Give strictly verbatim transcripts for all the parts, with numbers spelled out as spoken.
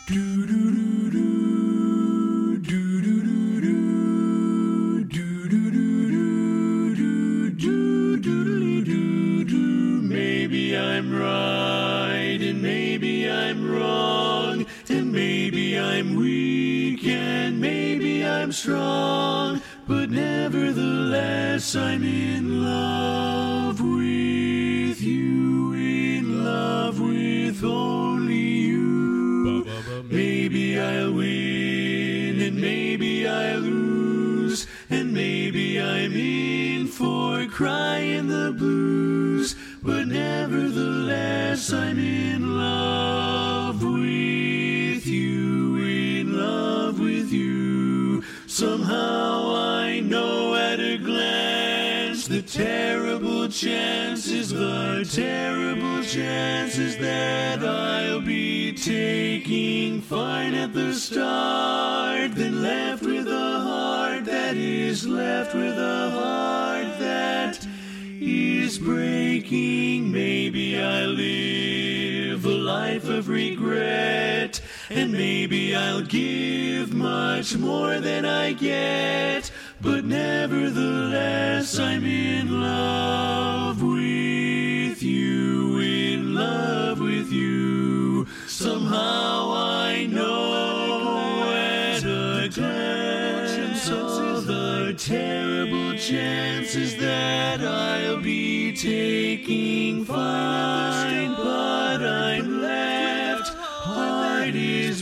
Do do do do do do do do do do do do do do. Maybe I'm right and maybe I'm wrong, and maybe I'm weak and maybe I'm strong, but nevertheless I'm in love with you, in love with only you. Maybe I'll win and maybe I'll lose, and maybe I'm in for crying the blues, but nevertheless I'm in love with you, in love with you. Somehow I know at a glance the terrible chances, the terrible chances that I'll be taking fine at the start, then left with a heart that is left with a heart that is breaking. Maybe I live a life of regret, and maybe I'll give much more than I get, but nevertheless I'm in love with you, in love with you. Somehow I know at a glance all the terrible chances that I'll be taking fine, but I'm left, heart is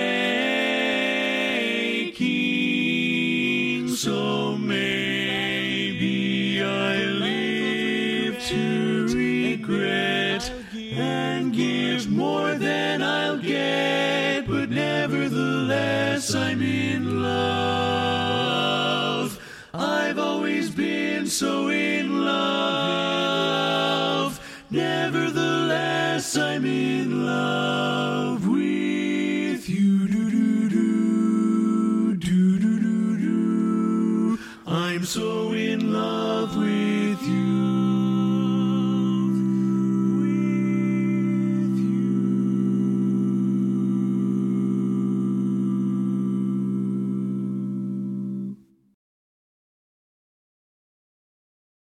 breaking. So maybe I live to regret and give more than I'll get, but nevertheless I'm in love. I've always been so in love. Nevertheless I'm in love with you. Do do do do do do do. I'm so